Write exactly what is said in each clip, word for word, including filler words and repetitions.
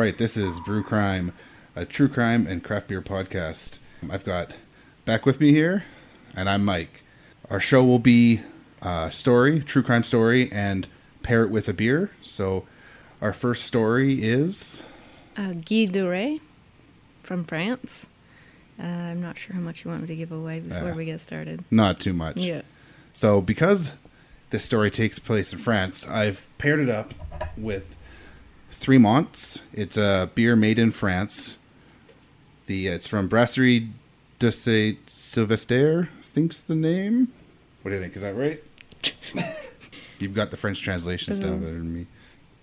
right, this is Brew Crime, a true crime and craft beer podcast. I've got Beck with me here, and I'm Mike. Our show will be a story, true crime story, and pair it with a beer. So our first story is... Uh, Guy Duret from France. Uh, I'm not sure how much you want me to give away before uh, we get started. Not too much. Yeah. So because this story takes place in France, I've paired it up with Three Monts. It's a beer made in France. The It's from Brasserie de Saint-Sylvestre, I think's the name. What do you think? Is that right? You've got the French translations uh, down better than me.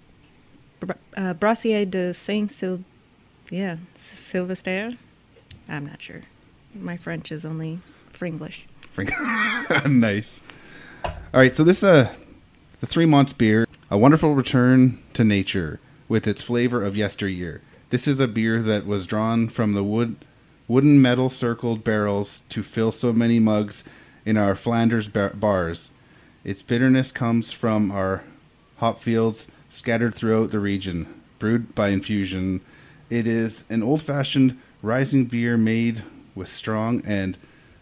Uh, Brasserie de Saint-Sylvestre. Yeah, Sylvestre. I'm not sure. My French is only Fringlish. Fring- nice. All right, so this uh, the Three Monts beer, a wonderful return to nature with its flavor of yesteryear. This is a beer that was drawn from the wood, wooden metal circled barrels to fill so many mugs in our Flanders bar- bars. Its bitterness comes from our hop fields scattered throughout the region, brewed by infusion. It is an old-fashioned rising beer made with strong and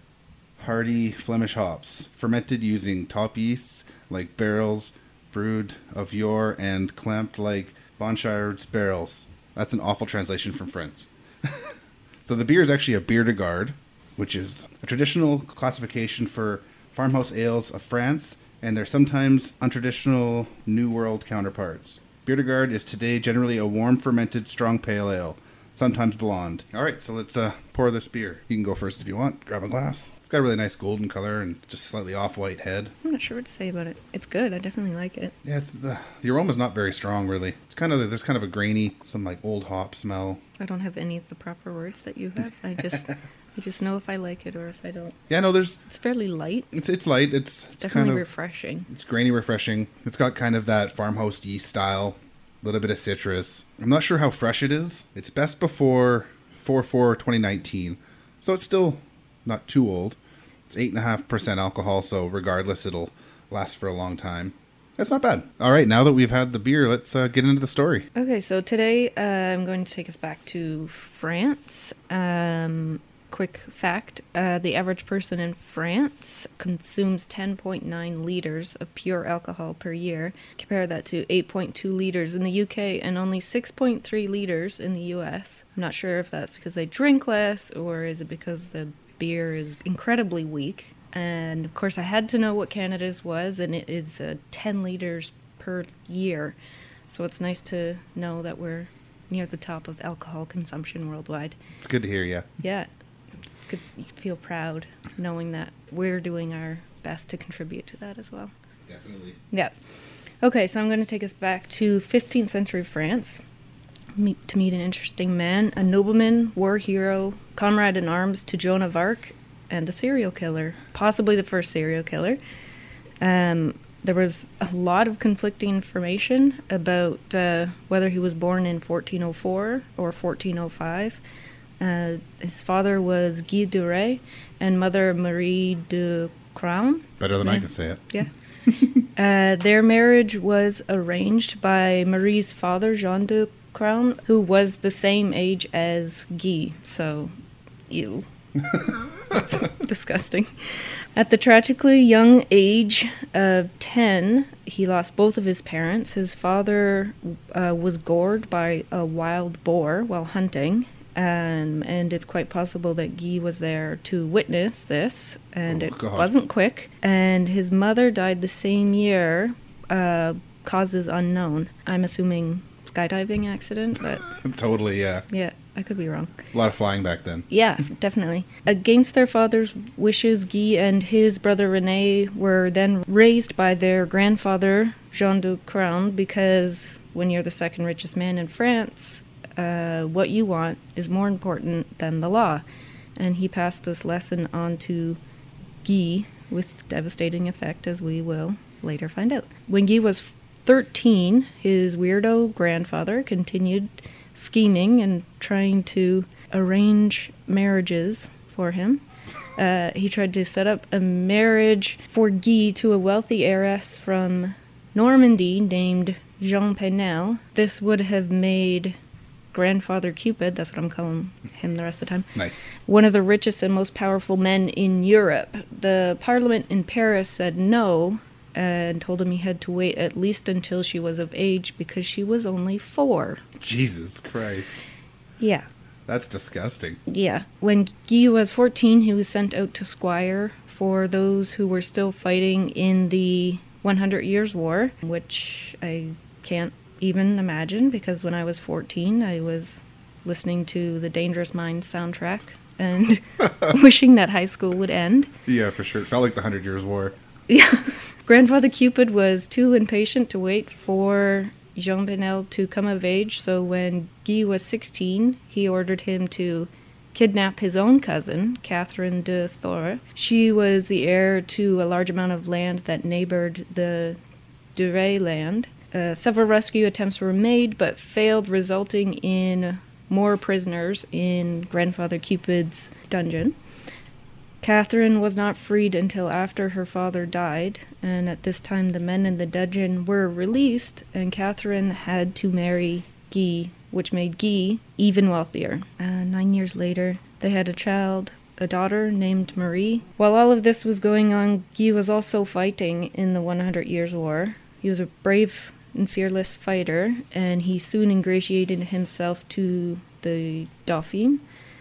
hearty Flemish hops, fermented using top yeasts like barrels brewed of yore and clamped like Bonchard's barrels. That's an awful translation from French. So the beer is actually a bière de garde, which is a traditional classification for farmhouse ales of France and their sometimes untraditional New World counterparts. Bière de garde is today generally a warm fermented strong pale ale, sometimes blonde. All right, so let's uh, pour this beer. You can go first if you want. Grab a glass. It's got a really nice golden color and just slightly off-white head. I'm not sure what to say about it. It's good. I definitely like it. Yeah, it's the the aroma's not very strong, really. It's kind of there's kind of a grainy, some like old hop smell. I don't have any of the proper words that you have. I just I just know if I like it or if I don't. Yeah, no, there's. It's fairly light. It's it's light. It's, it's definitely kind of, refreshing. It's grainy, refreshing. It's got kind of that farmhouse yeast style. A little bit of citrus. I'm not sure how fresh it is. It's best before four four twenty nineteen, so it's still not too old. It's eight point five percent alcohol, so regardless, it'll last for a long time. That's not bad. All right, now that we've had the beer, let's uh, get into the story. Okay, so today uh, I'm going to take us back to France. Um, quick fact, uh, the average person in France consumes ten point nine liters of pure alcohol per year. Compare that to eight point two liters in the U K and only six point three liters in the U S. I'm not sure if that's because they drink less or is it because the beer is incredibly weak. And of course I had to know what Canada's was, and it is uh, ten liters per year. So it's nice to know that we're near the top of alcohol consumption worldwide. It's good to hear, yeah. Yeah. It's good. You feel proud knowing that we're doing our best to contribute to that as well. Definitely. Yeah. Okay, so I'm going to take us back to fifteenth century France meet, to meet an interesting man, a nobleman, war hero, comrade in arms to Joan of Arc, and a serial killer, possibly the first serial killer. Um, there was a lot of conflicting information about uh, whether he was born in fourteen oh four or fourteen oh five. Uh, his father was Guy Duret and mother Marie de Crown. Better than yeah. I can say it. Yeah. uh, their marriage was arranged by Marie's father, Jean de Crown, who was the same age as Guy. So, ew. That's disgusting. At the tragically young age of ten, he lost both of his parents. His father uh, was gored by a wild boar while hunting. Um, and it's quite possible that Guy was there to witness this, and oh, it God. wasn't quick. And his mother died the same year, uh, causes unknown. I'm assuming skydiving accident, but... Totally, yeah. Yeah, I could be wrong. A lot of flying back then. Yeah, definitely. Against their father's wishes, Guy and his brother René were then raised by their grandfather, Jean de Crown, because when you're the second richest man in France... Uh, what you want is more important than the law. And he passed this lesson on to Guy with devastating effect, as we will later find out. When Guy was thirteen, his weirdo grandfather continued scheming and trying to arrange marriages for him. Uh, he tried to set up a marriage for Guy to a wealthy heiress from Normandy named Jean Penel. This would have made grandfather Cupid, that's what I'm calling him the rest of the time, Nice. one of the richest and most powerful men in Europe. The parliament in Paris said no and told him he had to wait at least until she was of age because she was only four. Jesus Christ. Yeah. That's disgusting. Yeah. When Guy was fourteen, he was sent out to squire for those who were still fighting in the Hundred Years' War, which I can't even imagine because when I was fourteen, I was listening to the Dangerous Minds soundtrack and wishing that high school would end. Yeah, for sure. It felt like the Hundred Years' War. Yeah. Grandfather Cupid was too impatient to wait for Jean Pinel to come of age, so when Guy was sixteen, he ordered him to kidnap his own cousin, Catherine de Thore. She was the heir to a large amount of land that neighbored the Duray land. Uh, several rescue attempts were made, but failed, resulting in more prisoners in Grandfather Cupid's dungeon. Catherine was not freed until after her father died, and at this time the men in the dungeon were released, and Catherine had to marry Guy, which made Guy even wealthier. Uh, nine years later, they had a child, a daughter named Marie. While all of this was going on, Guy was also fighting in the Hundred Years' War. He was a brave and fearless fighter, and he soon ingratiated himself to the Dauphin.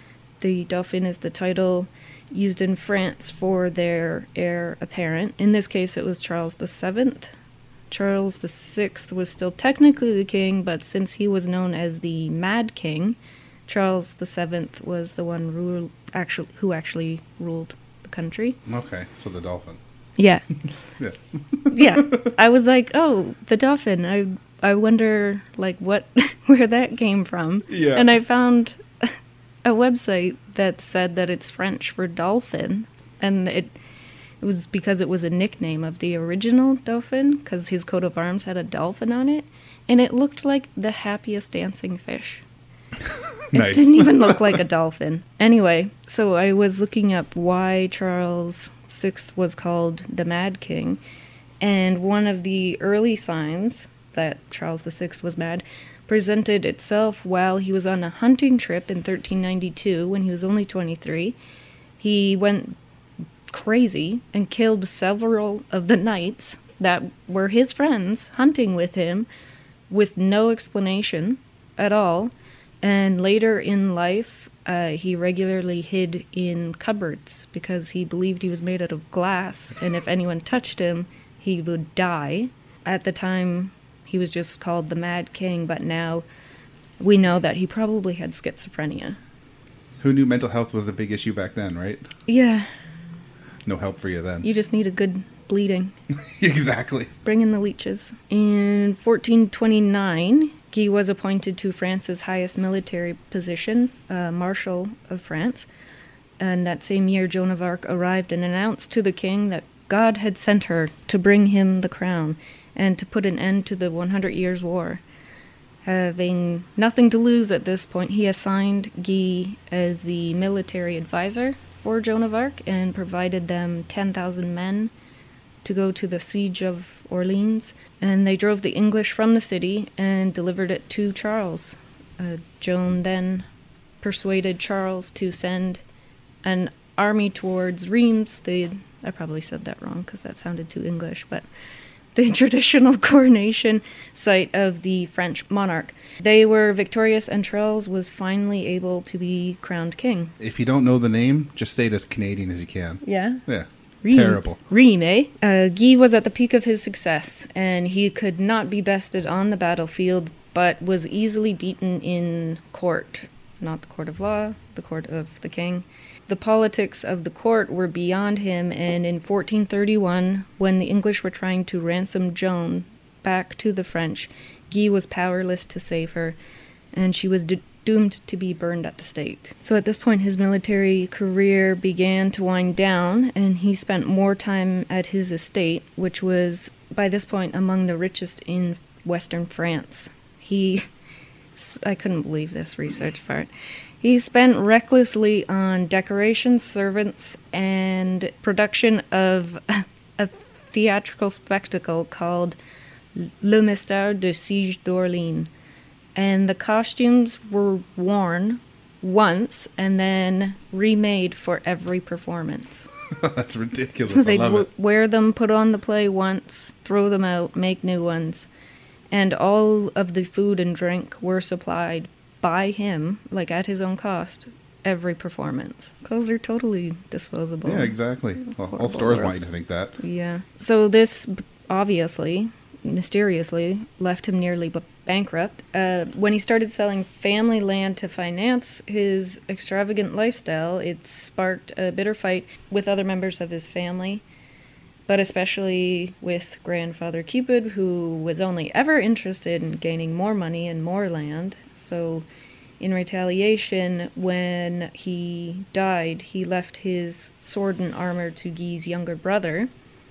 The Dauphin is the title used in France for their heir apparent. In this case, it was Charles the Seventh. Charles the Sixth was still technically the king, but since he was known as the Mad King, Charles the Seventh was the one rule, actually, who actually ruled the country. Okay, so the dolphin. Yeah. Yeah. Yeah. I was like, oh, the Dauphin. I I wonder, like, what, where that came from. Yeah. And I found a website that said that it's French for dolphin, and it it was because it was a nickname of the original Dauphin, because his coat of arms had a dolphin on it, and it looked like the happiest dancing fish. Nice. It didn't even look like a dolphin. Anyway, so I was looking up why Charles the Sixth was called the Mad King, and one of the early signs that Charles the Sixth was mad presented itself while he was on a hunting trip in thirteen ninety-two when he was only twenty-three. He went crazy and killed several of the knights that were his friends hunting with him with no explanation at all. And later in life, uh, he regularly hid in cupboards because he believed he was made out of glass, and if anyone touched him, he would die. At the time, he was just called the Mad King, but now we know that he probably had schizophrenia. Who knew mental health was a big issue back then, right? Yeah. No help for you then. You just need a good bleeding. Exactly. Bring in the leeches. In fourteen twenty-nine, Guy was appointed to France's highest military position, uh, Marshal of France. And that same year, Joan of Arc arrived and announced to the king that God had sent her to bring him the crown and to put an end to the Hundred Years' War. Having nothing to lose at this point, he assigned Guy as the military advisor for Joan of Arc and provided them ten thousand men to go to the siege of Orleans. And they drove the English from the city and delivered it to Charles. Uh, Joan then persuaded Charles to send an army towards Reims. They, I probably said that wrong because that sounded too English, but the traditional coronation site of the French monarch. They were victorious, and Charles was finally able to be crowned king. If you don't know the name, just say it as Canadian as you can. Yeah? Yeah. Rime. Terrible. Rime, eh? Uh, Guy was at the peak of his success, and he could not be bested on the battlefield, but was easily beaten in court. Not the court of law, the court of the king. The politics of the court were beyond him, and in fourteen thirty-one, when the English were trying to ransom Joan back to the French, Guy was powerless to save her, and she was de- doomed to be burned at the stake. So at this point, his military career began to wind down, and he spent more time at his estate, which was, by this point, among the richest in Western France. He... I couldn't believe this research part. He spent recklessly on decorations, servants, and production of a theatrical spectacle called Le Mystère du Siege d'Orléans. And the costumes were worn once and then remade for every performance. That's ridiculous. So I they'd love w- it. wear them, put on the play once, throw them out, make new ones. And all of the food and drink were supplied by him, like at his own cost, every performance. Because they're totally disposable. Yeah, exactly. Well, all Horrible stores world. want you to think that. Yeah. So this b- obviously, mysteriously, left him nearly b- bankrupt. Uh, when he started selling family land to finance his extravagant lifestyle, it sparked a bitter fight with other members of his family, but especially with grandfather Cupid, who was only ever interested in gaining more money and more land. So in retaliation, when he died, he left his sword and armor to Guy's younger brother,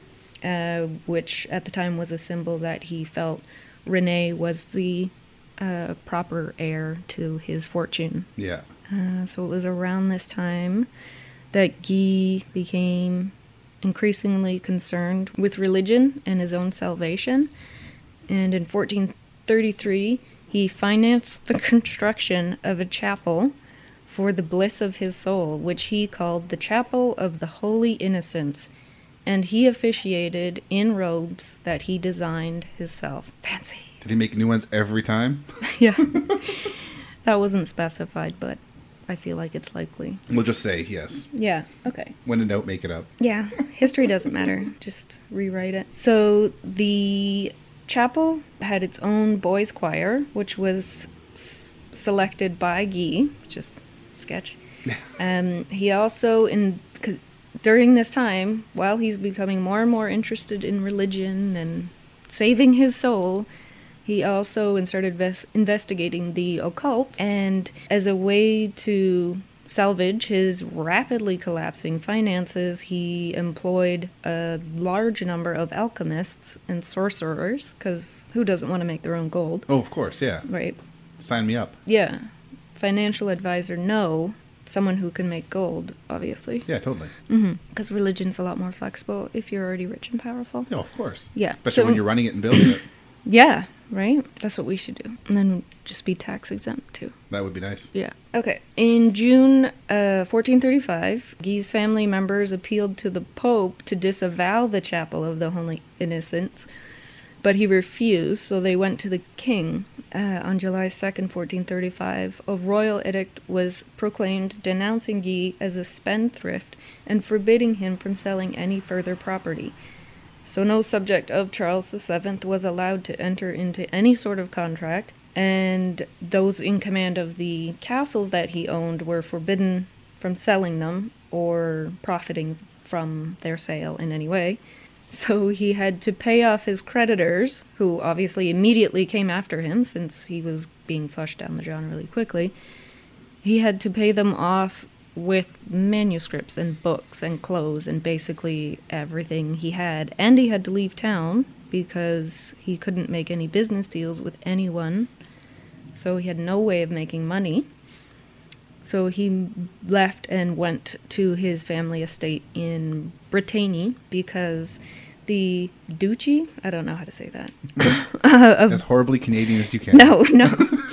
uh, which at the time was a symbol that he felt Rene was the uh, proper heir to his fortune. Yeah. Uh, so it was around this time that Guy became increasingly concerned with religion and his own salvation. And in fourteen thirty-three, he financed the construction of a chapel for the bliss of his soul, which he called the Chapel of the Holy Innocents, and he officiated in robes that he designed himself. Fancy. Did he make new ones every time? Yeah. That wasn't specified, but I feel like it's likely. We'll just say yes. Yeah, okay. When in doubt, make it up. Yeah, history doesn't matter. Just rewrite it. So the chapel had its own boys' choir, which was s- selected by Guy, which is sketch. um, he also, in cause during this time, while he's becoming more and more interested in religion and saving his soul, he also started ves- investigating the occult, and as a way to salvage his rapidly collapsing finances, he employed a large number of alchemists and sorcerers, because who doesn't want to make their own gold, Oh, of course, yeah. right? Sign me up. Yeah. Financial advisor, no. Someone who can make gold, obviously. Yeah, totally. Because religion's a lot more flexible if you're already rich and powerful. No, of course. Yeah. Especially So- when you're running it and building it. Yeah, right? That's what we should do. And then just be tax exempt, too. That would be nice. Yeah. Okay. In June uh, fourteen thirty-five, Guy's family members appealed to the Pope to disavow the Chapel of the Holy Innocents, but he refused, so they went to the king. Uh, on July second, fourteen thirty-five, a royal edict was proclaimed denouncing Guy as a spendthrift and forbidding him from selling any further property. So no subject of Charles the Seventh was allowed to enter into any sort of contract, and those in command of the castles that he owned were forbidden from selling them or profiting from their sale in any way. So he had to pay off his creditors, who obviously immediately came after him since he was being flushed down the John really quickly. He had to pay them off with manuscripts and books and clothes and basically everything he had. And he had to leave town because he couldn't make any business deals with anyone. So he had no way of making money. So he left and went to his family estate in Brittany because the duchy, I don't know how to say that. As horribly Canadian as you can. No, no.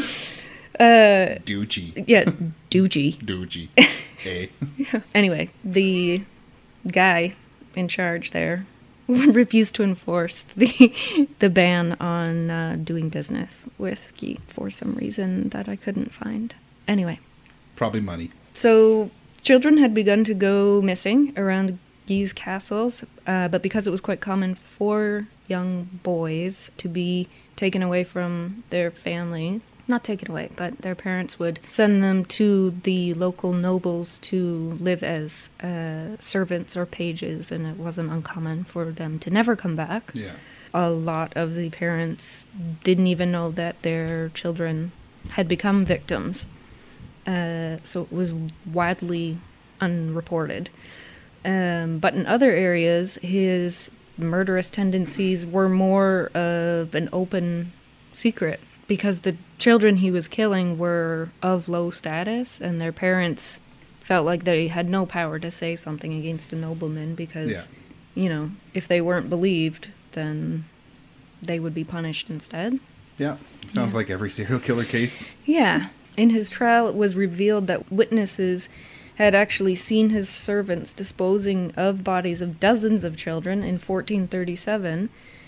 uh, Duchy. yeah, duchy. Duchy. Hey. Anyway, the guy in charge there refused to enforce the the ban on uh, doing business with Guy for some reason that I couldn't find. Anyway, Probably money. so children had begun to go missing around Guy's castles, uh, but because it was quite common for young boys to be taken away from their family, not taken away, but their parents would send them to the local nobles to live as uh, servants or pages, and it wasn't uncommon for them to never come back. Yeah. A lot of the parents didn't even know that their children had become victims, uh, so it was widely unreported. Um, but in other areas, his murderous tendencies were more of an open secret, because the children he was killing were of low status, and their parents felt like they had no power to say something against a nobleman because, Yeah. you know, if they weren't believed, then they would be punished instead. Yeah. Sounds Yeah. like every serial killer case. Yeah. In his trial, it was revealed that witnesses had actually seen his servants disposing of bodies of dozens of children in fourteen thirty-seven,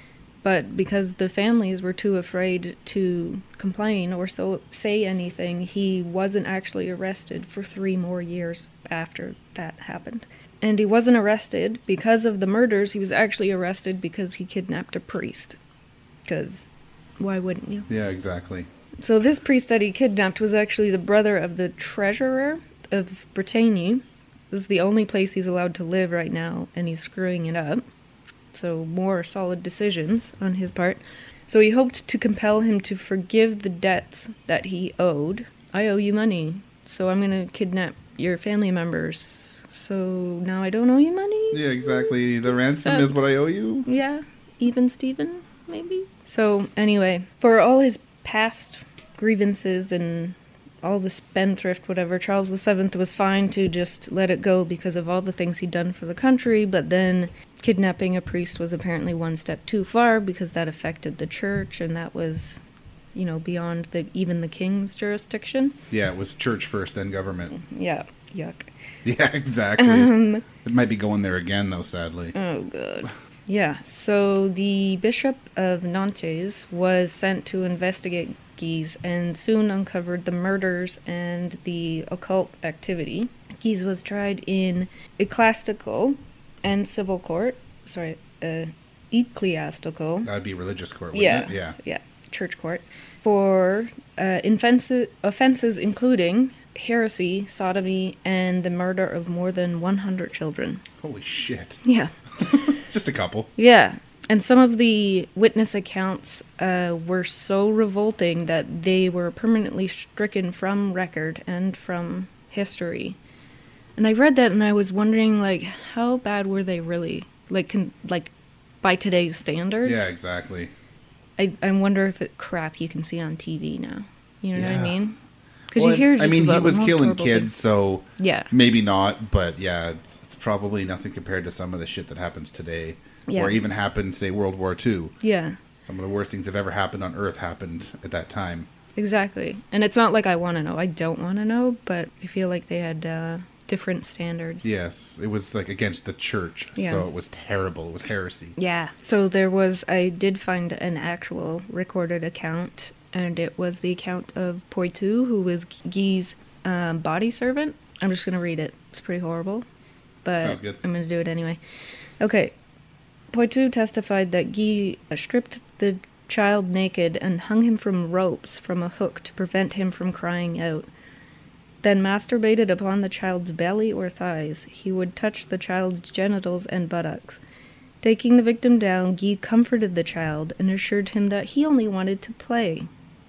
but because the families were too afraid to complain or so say anything, he wasn't actually arrested for three more years after that happened. And he wasn't arrested because of the murders. He was actually arrested because he kidnapped a priest. Because why wouldn't you? Yeah, exactly. So this priest that he kidnapped was actually the brother of the treasurer of Brittany. This is the only place he's allowed to live right now, and he's screwing it up. So more solid decisions on his part. So he hoped to compel him to forgive the debts that he owed. I owe you money, so I'm going to kidnap your family members. So now I don't owe you money? Yeah, exactly. The ransom So- is what I owe you. Yeah, even Steven, maybe? So anyway, for all his past grievances and all the spendthrift, whatever, Charles the Seventh was fine to just let it go because of all the things he'd done for the country, but then kidnapping a priest was apparently one step too far because that affected the church, and that was, you know, beyond the even the king's jurisdiction. Yeah, it was church first, then government. Yeah, yuck. Yeah, exactly. Um, It might be going there again, though, sadly. Oh, God. Yeah, so the Bishop of Nantes was sent to investigate Guise and soon uncovered the murders and the occult activity. Guise was tried in ecclesiastical and civil court. Sorry, uh, ecclesiastical. That would be religious court, wouldn't Yeah, it? Yeah. yeah, church court. For uh, offenses, offenses including heresy, sodomy, and the murder of more than one hundred children. Holy shit. Yeah. It's just a couple. Yeah. And some of the witness accounts uh, were so revolting that they were permanently stricken from record and from history. And I read that and I was wondering, like, how bad were they really? Like, con- like by today's standards? Yeah, exactly. I, I wonder if it's crap you can see on T V now. You know what Yeah. I mean? Because Well, you hear just I mean, he about the was most killing horrible kids, things. so Yeah. maybe not, but yeah, it's, it's probably nothing compared to some of the shit that happens today. Yeah. Or even happened, say, World War Two. Yeah. Some of the worst things that have ever happened on Earth happened at that time. Exactly. And it's not like I want to know. I don't want to know, but I feel like they had uh, different standards. Yes, it was like against the church, Yeah. so it was terrible. It was heresy. Yeah. So there was, I did find an actual recorded account, and it was the account of Poitou, who was Guy's um, body servant. I'm just going to read it. It's pretty horrible, but Sounds good. I'm going to do it anyway. Okay. Poitou testified that Guy stripped the child naked and hung him from ropes from a hook to prevent him from crying out. Then masturbated upon the child's belly or thighs. He would touch the child's genitals and buttocks. Taking the victim down, Guy comforted the child and assured him that he only wanted to play.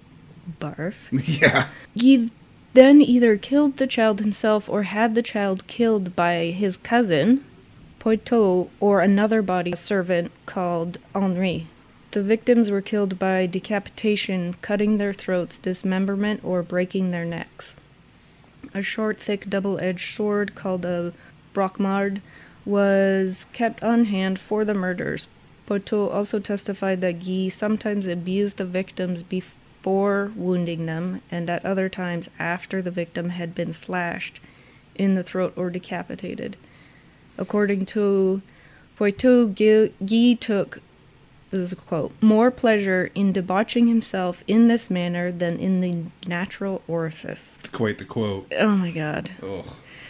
Barf. Yeah. Guy then either killed the child himself or had the child killed by his cousin, Poitou, or another body servant called Henri. The victims were killed by decapitation, cutting their throats, dismemberment, or breaking their necks. A short, thick, double-edged sword called a brocmard was kept on hand for the murders. Poitou also testified that Guy sometimes abused the victims before wounding them, and at other times after the victim had been slashed in the throat or decapitated. According to Poitou, Guy, Guy took, this is a quote, more pleasure in debauching himself in this manner than in the natural orifice. It's quite the quote. Oh my god. Ugh.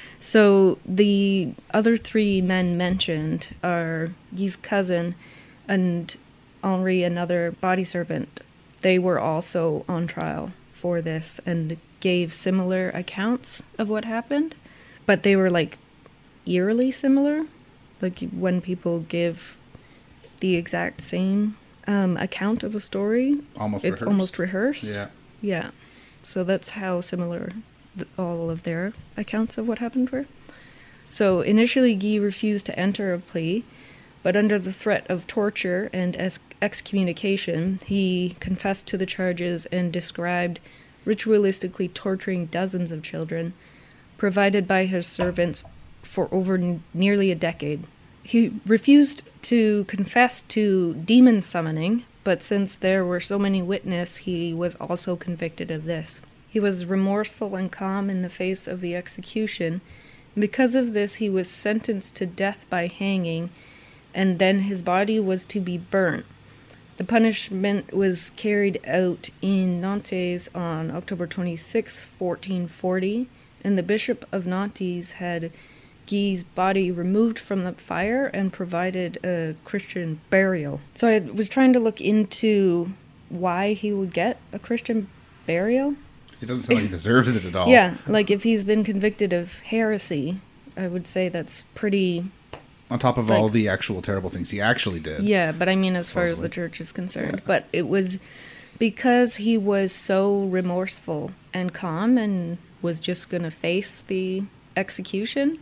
So the other three men mentioned are Guy's cousin and Henri, another body servant. They were also on trial for this and gave similar accounts of what happened, but they were like eerily similar. Like when people give the exact same um, account of a story, Almost it's rehearsed. almost rehearsed. Yeah. Yeah. So that's how similar th- all of their accounts of what happened were. So initially, Guy refused to enter a plea, but under the threat of torture and ex- excommunication, he confessed to the charges and described ritualistically torturing dozens of children, provided by his servants for over n- nearly a decade. He refused to confess to demon summoning, but since there were so many witnesses, he was also convicted of this. He was remorseful and calm in the face of the execution. Because of this, he was sentenced to death by hanging, and then his body was to be burnt. The punishment was carried out in Nantes on October twenty-sixth, fourteen forty, and the Bishop of Nantes had Guy's body removed from the fire and provided a Christian burial. So I was trying to look into why he would get a Christian burial. He doesn't sound like he deserves it at all. Yeah, like if he's been convicted of heresy, I would say that's pretty... On top of like, all the actual terrible things he actually did. Yeah, but I mean as supposedly. far as the church is concerned. Yeah. But it was because he was so remorseful and calm and was just going to face the execution,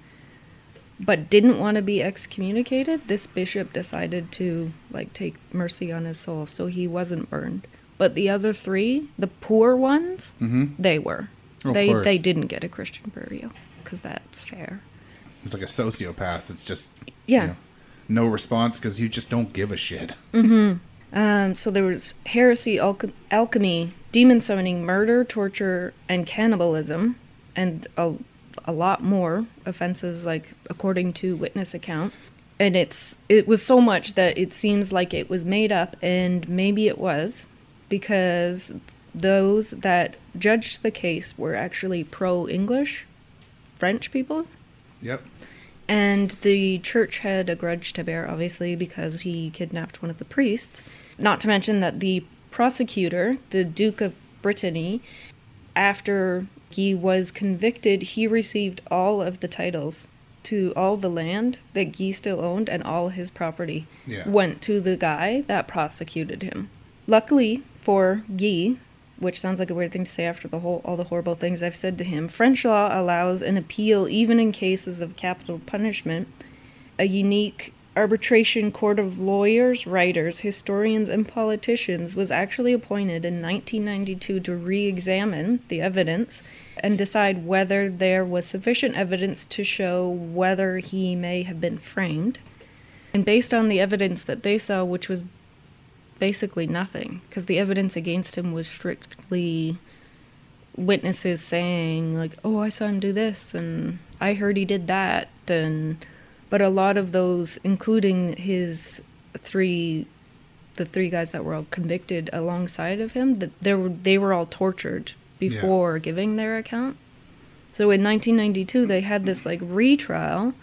but didn't want to be excommunicated, this bishop decided to like take mercy on his soul, so he wasn't burned. But the other three, the poor ones, mm-hmm. they were. Oh, they they didn't get a Christian burial, because that's fair. It's like a sociopath. It's just yeah, you know, no response because you just don't give a shit. Mm-hmm. Um, so there was heresy, alch- alchemy, demon summoning, murder, torture, and cannibalism, and a, a lot more offenses, like according to witness account. And it's it was so much that it seems like it was made up, and maybe it was, because those that judged the case were actually pro-English French people. Yep. And the church had a grudge to bear, obviously, because he kidnapped one of the priests. Not to mention that the prosecutor, the Duke of Brittany, after he was convicted, he received all of the titles to all the land that Guy still owned, and all his property yeah. went to the guy that prosecuted him. Luckily for Guy, which sounds like a weird thing to say after the whole all the horrible things I've said to him, French law allows an appeal even in cases of capital punishment. A unique arbitration court of lawyers, writers, historians, and politicians was actually appointed in nineteen ninety-two to re-examine the evidence and decide whether there was sufficient evidence to show whether he may have been framed. And based on the evidence that they saw, which was basically nothing, because the evidence against him was strictly witnesses saying, like, oh, I saw him do this, and I heard he did that, and but a lot of those, including his three, the three guys that were all convicted alongside of him, that they were they were all tortured before yeah. giving their account. So in nineteen ninety-two, they had this like retrial,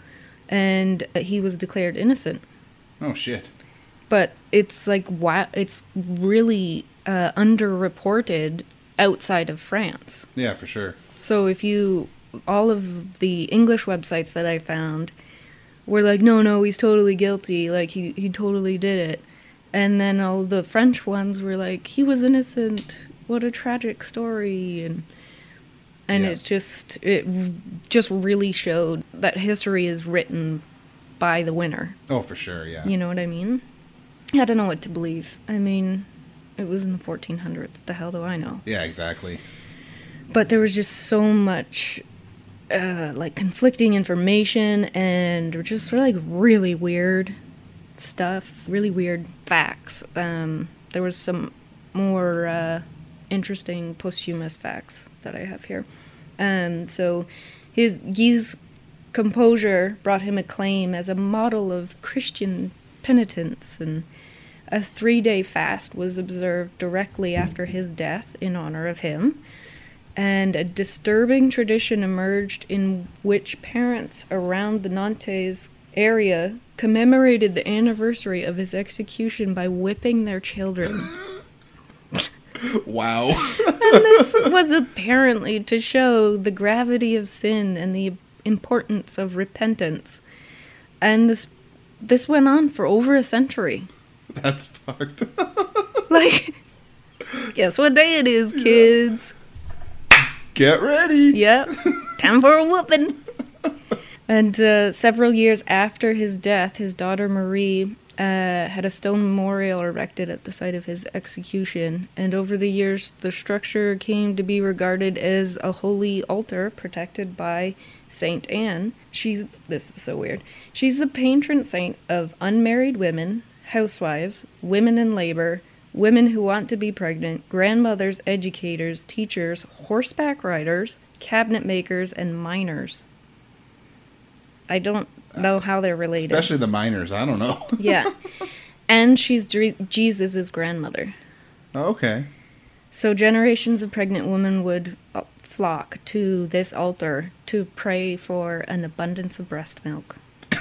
and he was declared innocent. Oh shit. But it's like, wow, it's really uh, underreported outside of France. Yeah, for sure. So if you, all of the English websites that I found were like, no, no, he's totally guilty. Like, he, he totally did it. And then all the French ones were like, he was innocent. What a tragic story. And and yeah. it just, it just really showed that history is written by the winner. Oh, for sure, yeah. You know what I mean? I don't know what to believe. I mean, it was in the fourteen hundreds. The hell do I know? Yeah, exactly. But there was just so much, uh, like, conflicting information and just like really weird stuff, really weird facts. Um, there was some more uh, interesting posthumous facts that I have here. Um, so his Guy's composure brought him acclaim as a model of Christian penitence, and a three-day fast was observed directly after his death in honor of him, and a disturbing tradition emerged in which parents around the Nantes area commemorated the anniversary of his execution by whipping their children. Wow. And this was apparently to show the gravity of sin and the importance of repentance. And this this went on for over a century. That's fucked. Like, guess what day it is, kids? Get ready. Yep. Time for a whooping. And uh, several years after his death, his daughter Marie uh, had a stone memorial erected at the site of his execution. And over the years, the structure came to be regarded as a holy altar protected by Saint Anne. She's, this is so weird. She's the patron saint of unmarried women, housewives, women in labor, women who want to be pregnant, grandmothers, educators, teachers, horseback riders, cabinet makers, and miners. I don't know how they're related. Especially the miners. I don't know. Yeah. And she's Dre- Jesus' grandmother. Oh, okay. So generations of pregnant women would uh, flock to this altar to pray for an abundance of breast milk.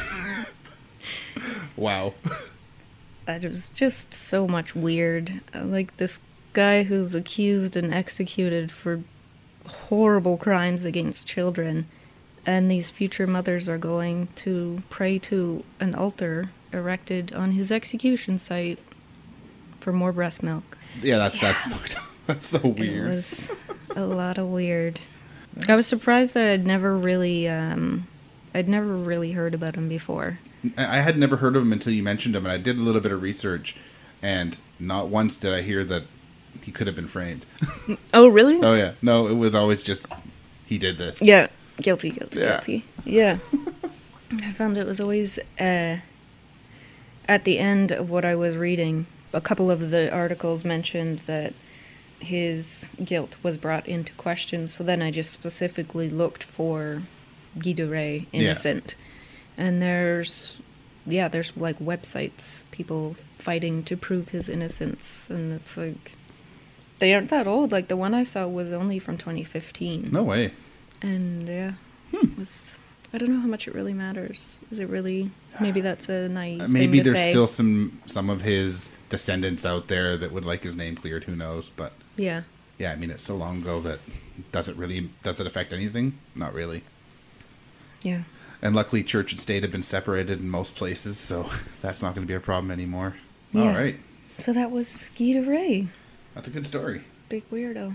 Wow. That was just so much weird. Uh, Like this guy who's accused and executed for horrible crimes against children, and these future mothers are going to pray to an altar erected on his execution site for more breast milk. Yeah, that's that's fucked up. That's so weird. It was a lot of weird. I was surprised that I'd never really, um, I'd never really heard about him before. I I had never heard of him until you mentioned him, and I did a little bit of research, and not once did I hear that he could have been framed. Oh, really? Oh yeah, no, it was always just he did this. Yeah. Guilty, guilty, Yeah. guilty. Yeah. I found it was always, uh, at the end of what I was reading, a couple of the articles mentioned that his guilt was brought into question. So then I just specifically looked for Guy de Rais, innocent. And there's, yeah, there's like websites, people fighting to prove his innocence. And it's like, they aren't that old. Like the one I saw was only from twenty fifteen. No way. And yeah, Hmm. it was, I don't know how much it really matters. Is it really, maybe that's a naive Uh, thing Maybe to there's say. still some some of his descendants out there that would like his name cleared. Who knows? But Yeah. yeah, I mean, it's so long ago that does it really does it affect anything? Not really. Yeah. And luckily, church and state have been separated in most places, so that's not going to be a problem anymore. Yeah. All right, So that was Guy de Rais. that's a good story. Big weirdo.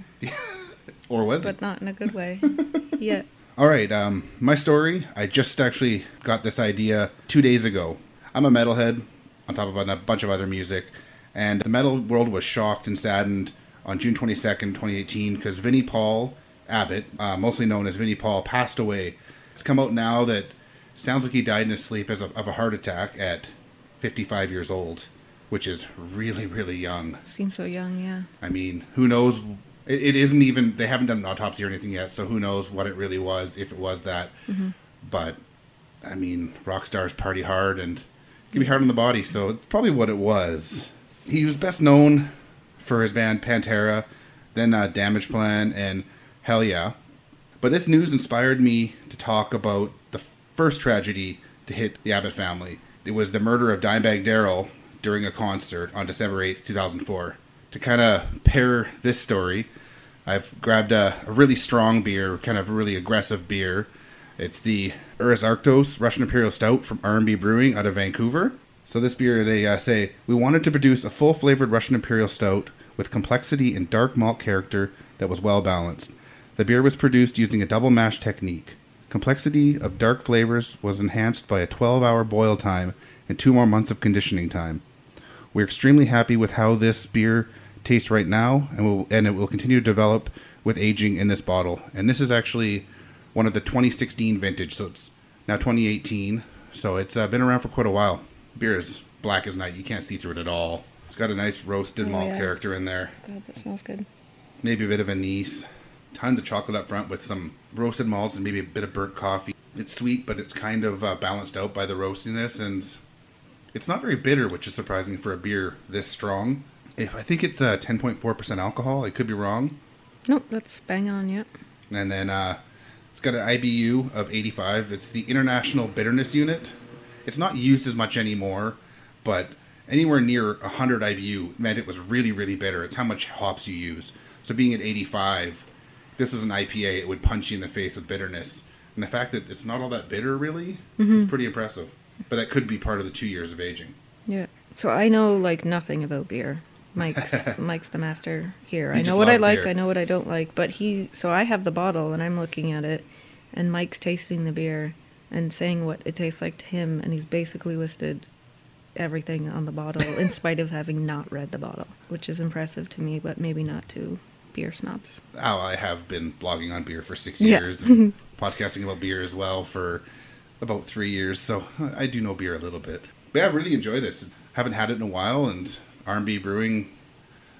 Or was it? But not in a good way. Yeah. All right, um, my story, I just actually got this idea two days ago. I'm a metalhead, on top of a bunch of other music, and the metal world was shocked and saddened on June twenty-second, twenty eighteen, because Vinnie Paul Abbott, uh, mostly known as Vinnie Paul, passed away. It's come out now that sounds like he died in his sleep as a, of a heart attack at fifty-five years old, which is really, really young. Seems so young, yeah. I mean, who knows? It, it isn't even, they haven't done an autopsy or anything yet, so who knows what it really was, if it was that. Mm-hmm. But, I mean, rock stars party hard and can be hard on the body, so it's probably what it was. He was best known for his band Pantera, then uh, Damage Plan, and Hell Yeah. But this news inspired me to talk about the first tragedy to hit the Abbott family. It was the murder of Dimebag Darrell during a concert on December eighth, two thousand four. To kind of pair this story, I've grabbed a, a really strong beer, kind of a really aggressive beer. It's the Urus Arctos Russian Imperial Stout from R and B Brewing out of Vancouver. So this beer, they uh, say, we wanted to produce a full-flavored Russian Imperial Stout with complexity and dark malt character that was well-balanced. The beer was produced using a double mash technique. Complexity of dark flavors was enhanced by a twelve-hour boil time and two more months of conditioning time. We're extremely happy with how this beer tastes right now, and will and it will continue to develop with aging in this bottle. And this is actually one of the twenty sixteen vintage, so it's now twenty eighteen. So it's uh, been around for quite a while. Beer is black as night; you can't see through it at all. It's got a nice roasted Oh, malt yeah. character in there. God, that smells good. Maybe a bit of anise. Tons of chocolate up front with some roasted malts and maybe a bit of burnt coffee. It's sweet, but it's kind of uh, balanced out by the roastiness, and it's not very bitter, which is surprising for a beer this strong. If I think it's uh, ten point four percent alcohol. I could be wrong. Nope, that's bang on, yep. And then uh, it's got an I B U of eighty-five. It's the International Bitterness Unit. It's not used as much anymore, but anywhere near one hundred I B U meant it was really, really bitter. It's how much hops you use. So being at eighty-five, if this was an I P A, it would punch you in the face with bitterness. And the fact that it's not all that bitter, really, Mm-hmm. is pretty impressive. But that could be part of the two years of aging. Yeah. So I know like nothing about beer. Mike's Mike's the master here. You I know just what I love like, beer. I know what I don't like, but he so I have the bottle and I'm looking at it and Mike's tasting the beer and saying what it tastes like to him, and he's basically listed everything on the bottle in spite of having not read the bottle, which is impressive to me, but maybe not to beer snobs. Oh, I have been blogging on beer for six Yeah. years, and podcasting about beer as well for about three years, so I do know beer a little bit. But yeah, I really enjoy this. Haven't had it in a while, and R and B Brewing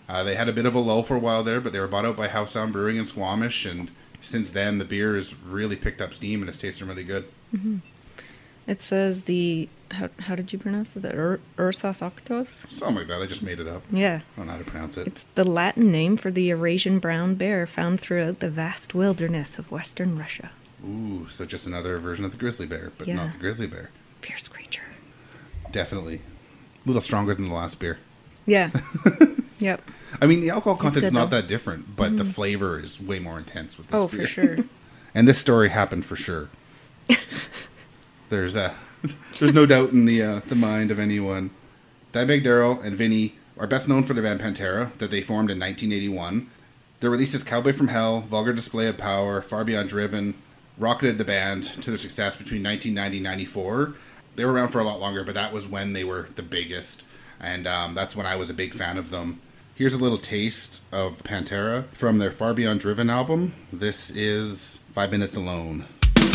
Uh, they had a bit of a lull for a while there, but they were bought out by House Sound Brewing in Squamish, and since then the beer has really picked up steam and it's tasting really good. Mm-hmm. It says the, how, how did you pronounce it? The Ur- Ursus octos? Something like that. I just made it up. Yeah. I don't know how to pronounce it. It's the Latin name for the Eurasian brown bear found throughout the vast wilderness of western Russia. Ooh, so just another version of the grizzly bear, but Yeah. not the grizzly bear. Fierce creature. Definitely. A little stronger than the last beer. Yeah. Yep. I mean, the alcohol It's content's good, not though. that different, but the flavor is way more intense with this Oh, beer. for sure. And this story happened for sure. There's a, there's no doubt in the uh, the mind of anyone. Dimebag Darrell and Vinny are best known for the band Pantera that they formed in nineteen eighty-one. Their releases Cowboy from Hell, Vulgar Display of Power, Far Beyond Driven rocketed the band to their success between nineteen ninety and ninety-four. They were around for a lot longer, but that was when they were the biggest. And um, that's when I was a big fan of them. Here's a little taste of Pantera from their Far Beyond Driven album. This is Five Minutes Alone.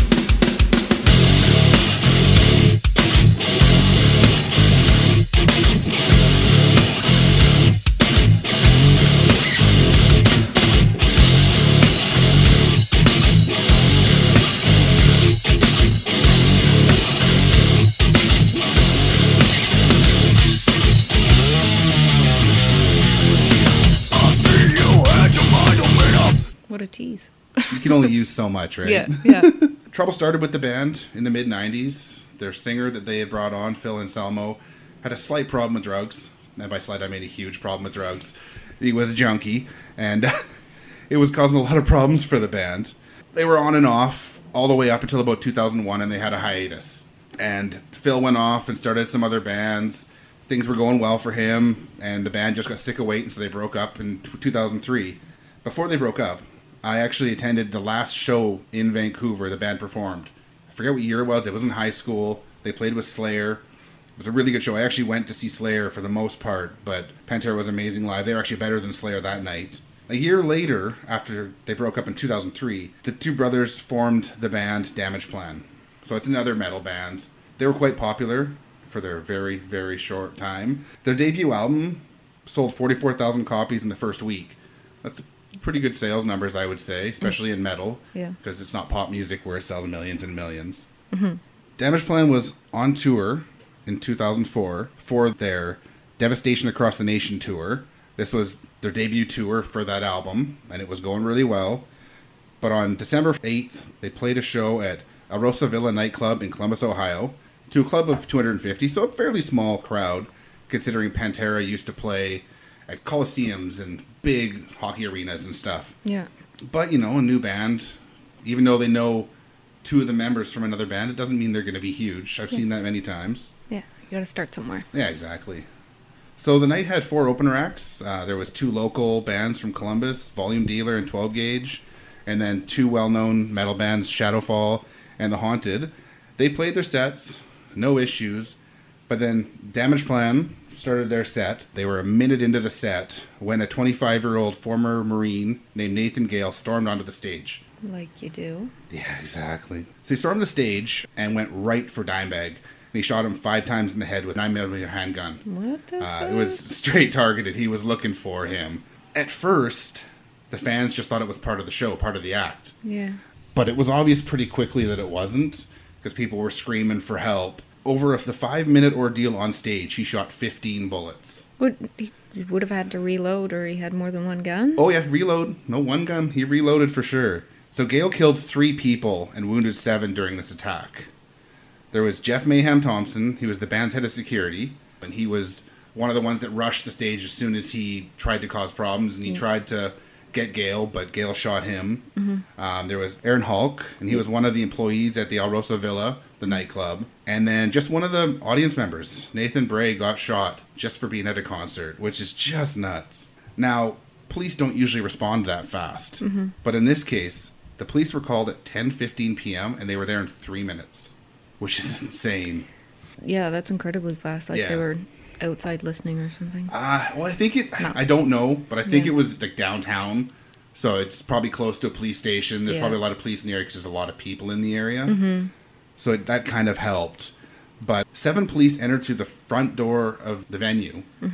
What a tease. You can only use so much, right? Yeah, yeah. Trouble started with the band in the mid nineties. Their singer that they had brought on, Phil Anselmo, had a slight problem with drugs. And by slight, I mean a huge problem with drugs. He was a junkie, and it was causing a lot of problems for the band. They were on and off all the way up until about two thousand one, and they had a hiatus. And Phil went off and started some other bands. Things were going well for him, and the band just got sick of waiting, so they broke up in two thousand three. Before they broke up, I actually attended the last show in Vancouver the band performed. I forget what year it was. It was in high school. They played with Slayer. It was a really good show. I actually went to see Slayer for the most part, but Pantera was amazing live. They were actually better than Slayer that night. A year later, after they broke up in two thousand three, the two brothers formed the band Damage Plan. So it's another metal band. They were quite popular for their very, very short time. Their debut album sold forty-four thousand copies in the first week. That's pretty good sales numbers, I would say, especially in metal. Yeah. Because it's not pop music where it sells millions and millions. Mm-hmm. Damage Plan was on tour in two thousand four for their Devastation Across the Nation tour. This was their debut tour for that album, and it was going really well. But on December eighth, they played a show at Arosa Villa nightclub in Columbus, Ohio, to a club of two hundred fifty, so a fairly small crowd, considering Pantera used to play at coliseums and big hockey arenas and stuff. Yeah. But, you know, a new band, even though they know two of the members from another band, it doesn't mean they're going to be huge. I've Yeah. seen that many times. Yeah. You gotta start somewhere. Yeah, exactly. So the night had four opener acts. Uh, there was two local bands from Columbus, Volume Dealer and twelve gauge, and then two well-known metal bands, Shadowfall and The Haunted. They played their sets, no issues, but then Damage Plan started their set. They were a minute into the set when a twenty-five-year-old former Marine named Nathan Gale stormed onto the stage. Like you do. Yeah, exactly. So he stormed the stage and went right for Dimebag. And he shot him five times in the head with a nine millimeter handgun. What the Uh, fuck? it was straight targeted. He was looking for him. At first, the fans just thought it was part of the show, part of the act. Yeah. But it was obvious pretty quickly that it wasn't, because people were screaming for help. Over the five-minute ordeal on stage, he shot fifteen bullets. Would he would have had to reload, or he had more than one gun? Oh yeah, reload. No one gun. He reloaded for sure. So Gale killed three people and wounded seven during this attack. There was Jeff Mayhem Thompson. He was the band's head of security, and he was one of the ones that rushed the stage as soon as he tried to cause problems, and he Yeah. tried to get Gale, but Gale shot him. Mm-hmm. Um, there was Aaron Hulk, and he was one of the employees at the Alrosa Villa, the nightclub. And then just one of the audience members, Nathan Bray, got shot just for being at a concert, which is just nuts. Now, police don't usually respond that fast, Mm-hmm. but in this case, the police were called at ten fifteen p.m., and they were there in three minutes, which is insane. Yeah, that's incredibly fast. Like Yeah. they were outside listening or something. Uh, well, I think it, No. I don't know, but I think Yeah. it was like downtown. So it's probably close to a police station. There's Yeah. probably a lot of police in the area because there's a lot of people in the area. Mm-hmm. So it, that kind of helped. But seven police entered through the front door of the venue. Mm-hmm.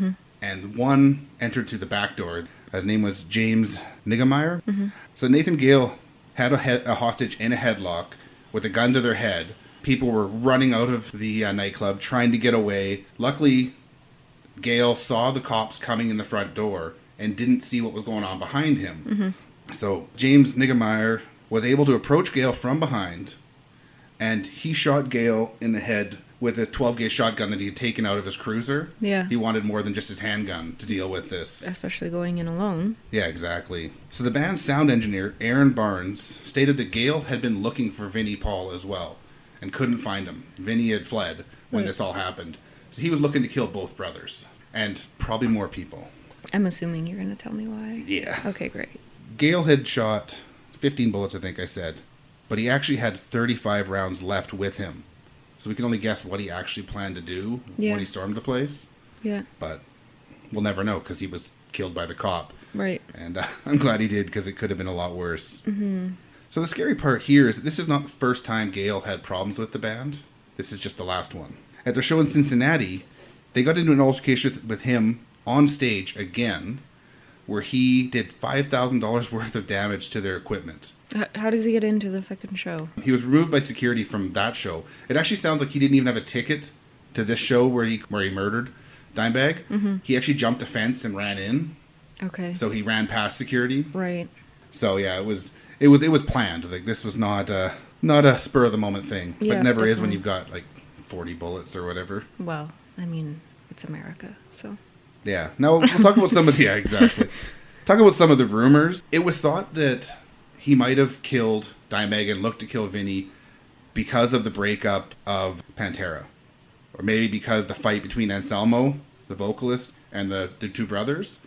and one entered through the back door. His name was James Niggemeyer. Mm-hmm. So Nathan Gale had a, he- a hostage in a headlock with a gun to their head. People were running out of the uh, nightclub trying to get away. Luckily, Gale saw the cops coming in the front door and didn't see what was going on behind him. Mm-hmm. So James Niggemeyer was able to approach Gale from behind, and he shot Gale in the head with a twelve gauge shotgun that he had taken out of his cruiser. Yeah. He wanted more than just his handgun to deal with this. Especially going in alone. Yeah, exactly. So the band's sound engineer, Aaron Barnes, stated that Gale had been looking for Vinnie Paul as well and couldn't find him. Vinnie had fled when Right. this all happened. So he was looking to kill both brothers and probably more people. I'm assuming you're going to tell me why. Yeah. Okay, great. Gale had shot fifteen bullets, I think I said, but he actually had thirty-five rounds left with him. So we can only guess what he actually planned to do Yeah. when he stormed the place. Yeah. But we'll never know because he was killed by the cop. Right. And uh, I'm glad he did because it could have been a lot worse. Mm-hmm. So the scary part here is that this is not the first time Gale had problems with the band. This is just the last one. At their show in Cincinnati, they got into an altercation with, with him on stage again, where he did five thousand dollars worth of damage to their equipment. H- how does he get into the second show? He was removed by security from that show. It actually sounds like he didn't even have a ticket to this show where he where he murdered Dimebag. Mm-hmm. He actually jumped a fence and ran in, Okay. so he ran past security. Right. So yeah, it was it was it was planned. Like this was not a not a spur of the moment thing, Yeah, but never is when definitely. you've got like forty bullets or whatever. Well, I mean, it's America, so. Yeah. Now we'll talk about some of the yeah exactly. Talk about some of the rumors. It was thought that he might have killed Dimebag and looked to kill Vinny because of the breakup of Pantera, or maybe because the fight between Anselmo, the vocalist, and the the two brothers.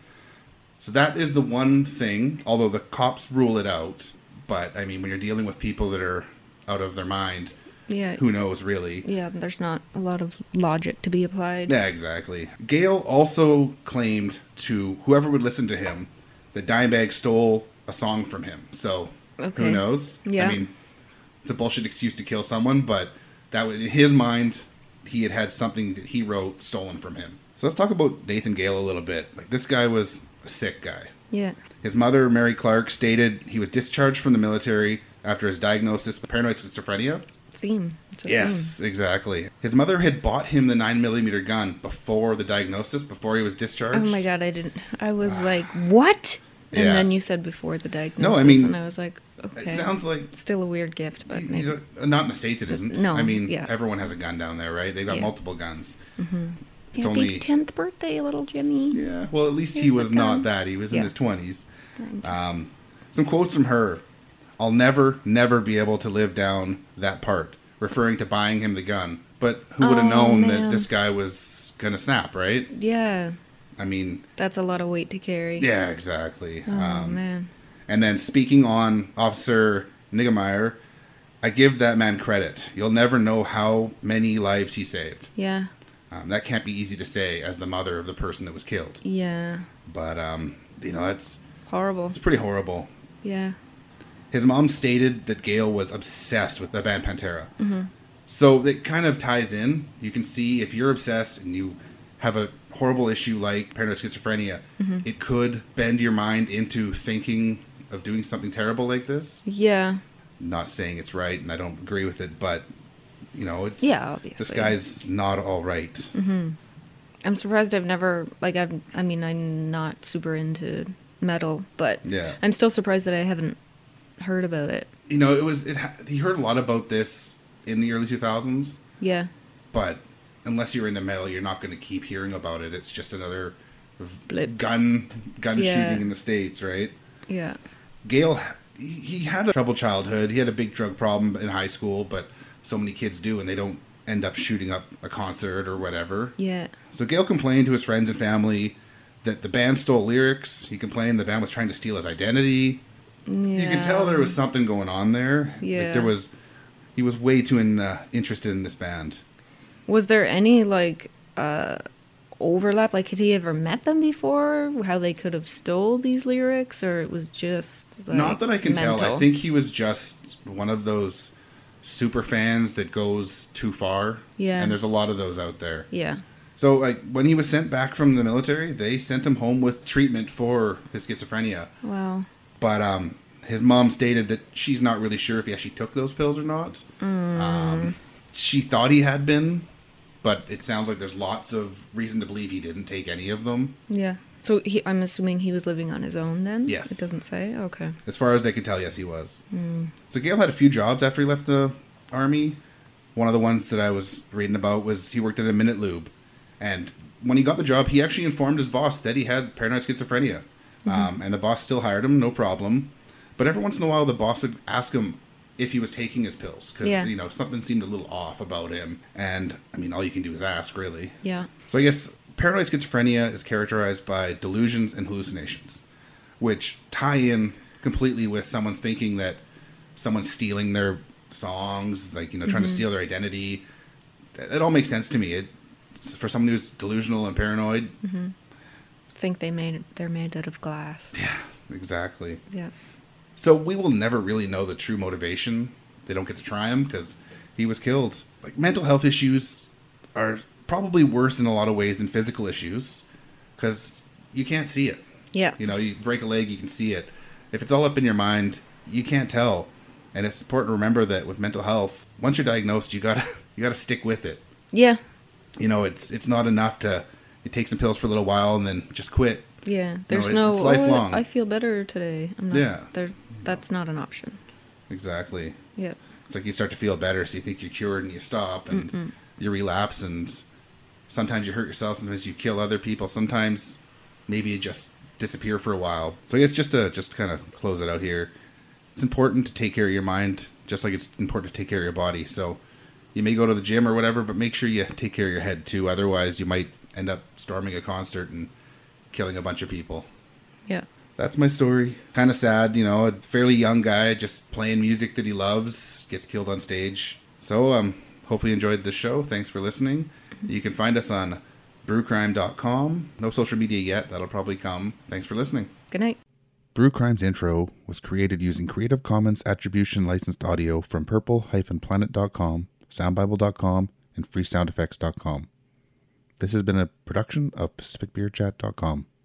So that is the one thing. Although the cops rule it out, but I mean, when you're dealing with people that are out of their mind, Yeah. who knows really? Yeah, there's not a lot of logic to be applied. Yeah, exactly. Gale also claimed to whoever would listen to him that Dimebag stole a song from him. So Okay. who knows? Yeah. I mean, it's a bullshit excuse to kill someone, but that was in his mind. He had had something that he wrote stolen from him. So let's talk about Nathan Gale a little bit. Like this guy was a sick guy. Yeah. His mother, Mary Clark, stated he was discharged from the military after his diagnosis of paranoid schizophrenia. Theme. It's a Yes, exactly. His mother had bought him the nine millimeter gun before the diagnosis, before he was discharged. theme. Oh my god, I didn't. I was like, what? And Yeah. then you said before the diagnosis. I mean, and I was like, okay. It sounds like Still a weird gift, but he's maybe. a, not in the States. It isn't. No, I mean, yeah. everyone has a gun down there, right? They've got Yeah. multiple guns. Mm-hmm. It's Happy only tenth birthday, little Jimmy. yeah. Well, at least he Here's the was not gun. that. He was in Yeah. his twenties. I'm just- Um, some quotes from her. I'll never, never be able to live down that part, referring to buying him the gun. But who would have Oh, known that man. this guy was gonna snap, right? yeah, I mean, that's a lot of weight to carry. yeah, exactly. Oh um, man. And then speaking on Officer Niggemeyer, I give that man credit. You'll never know how many lives he saved. Yeah. Um, that can't be easy to say as the mother of the person that was killed. Yeah. But, um, you know, that's Horrible. it's pretty horrible. Yeah. His mom stated that Gale was obsessed with the band Pantera. Mm-hmm. So it kind of ties in. You can see if you're obsessed and you have a horrible issue like paranoid schizophrenia, Mm-hmm. it could bend your mind into thinking of doing something terrible like this. Yeah. Not saying it's right, and I don't agree with it, but you know, it's Yeah, obviously. this guy's not all right. Mm-hmm. I'm surprised I've never like I've. I mean, I'm not super into metal, but Yeah, I'm still surprised that I haven't heard about it. you know, it was it. Ha- he heard a lot about this in the early two thousands, Yeah. but unless you're into metal, you're not going to keep hearing about it. It's just another Blip. gun gun Yeah. shooting in the States, right? Yeah. Gale, he he had a troubled childhood. He had a big drug problem in high school, but so many kids do, and they don't end up shooting up a concert or whatever. Yeah. So Gale complained to his friends and family that the band stole lyrics. He complained the band was trying to steal his identity. Yeah. You can tell there was something going on there. Yeah. Like there was, he was way too in, uh, interested in this band. Was there any like uh overlap? Like, had he ever met them before? How they could have stole these lyrics, or it was just like, Not that I can tell. I mental? think he was just one of those super fans that goes too far. Yeah. And there's a lot of those out there. Yeah. So, like, when he was sent back from the military, they sent him home with treatment for his schizophrenia. Wow. But um, his mom stated that she's not really sure if he actually took those pills or not. Mm. Um, she thought he had been, but it sounds like there's lots of reason to believe he didn't take any of them. Yeah. So he, I'm assuming he was living on his own then? Yes. It doesn't say? Okay. As far as they could tell, yes, he was. Mm. So Gale had a few jobs after he left the army. One of the ones that I was reading about was he worked at a Minute Lube. And when he got the job, he actually informed his boss that he had paranoid schizophrenia. Mm-hmm. Um, and the boss still hired him, no problem. But every once in a while, the boss would ask him if he was taking his pills. Because, yeah. you know, something seemed a little off about him. And, I mean, all you can do is ask, really. Yeah. So I guess paranoid schizophrenia is characterized by delusions and hallucinations, which tie in completely with someone thinking that someone's stealing their songs, like, you know, trying mm-hmm. to steal their identity. It all makes sense to me. It, for someone who's delusional and paranoid. Mm-hmm. Think they made they're made out of glass. Yeah, exactly. Yeah. So we will never really know the true motivation. They don't get to try him because he was killed. Like, mental health issues are probably worse in a lot of ways than physical issues because you can't see it. Yeah. You know, you break a leg, you can see it. If it's all up in your mind, you can't tell. And it's important to remember that with mental health, once you're diagnosed, you gotta you gotta stick with it. Yeah. You know, it's it's not enough to you take some pills for a little while and then just quit. Yeah, there's you know, it's, no. it's lifelong. Oh, I feel better today. I'm not, yeah, there. That's not an option. Exactly. Yeah. It's like you start to feel better, so you think you're cured, and you stop, and Mm-mm. you relapse, and sometimes you hurt yourself, sometimes you kill other people, sometimes maybe you just disappear for a while. So I guess just to just kind of close it out here, it's important to take care of your mind, just like it's important to take care of your body. So you may go to the gym or whatever, but make sure you take care of your head too. Otherwise, you might end up storming a concert and killing a bunch of people. Yeah. That's my story. Kind of sad, you know, a fairly young guy just playing music that he loves, gets killed on stage. So, um, hopefully you enjoyed this show. Thanks for listening. Mm-hmm. You can find us on brew crime dot com. No social media yet. That'll probably come. Thanks for listening. Good night. Brew Crime's intro was created using Creative Commons Attribution Licensed Audio from purple dash planet dot com, sound bible dot com, and free sound effects dot com. This has been a production of pacific beer chat dot com.